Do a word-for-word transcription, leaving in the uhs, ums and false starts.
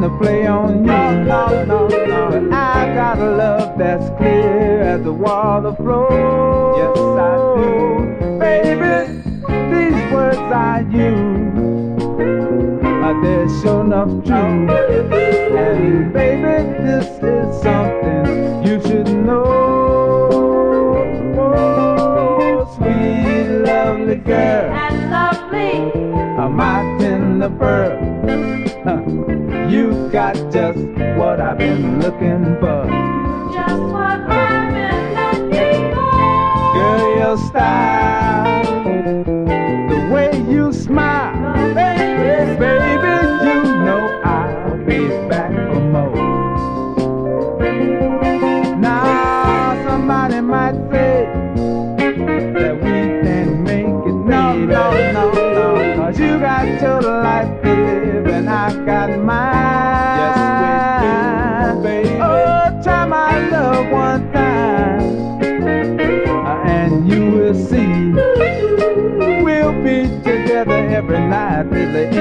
to play on you. No, no, no, no. But I got a love that's clear as the water flows. Yes, I do. Baby, these words I use are they sure enough true. And baby, this is something you should know. Oh, sweet, lovely girl, And lovely, uh, my tender pearl. Uh, you got just what I've been looking for. just what I've been looking for. Girl, your style, the way you smile, baby, baby, you know I'll be back for more. Now somebody might say that we can make it, no, no, no, no, 'cause you got your life to live and I got mine. Yes, we do, baby. Oh, try my love one time, uh, and you will see we'll be together every night till the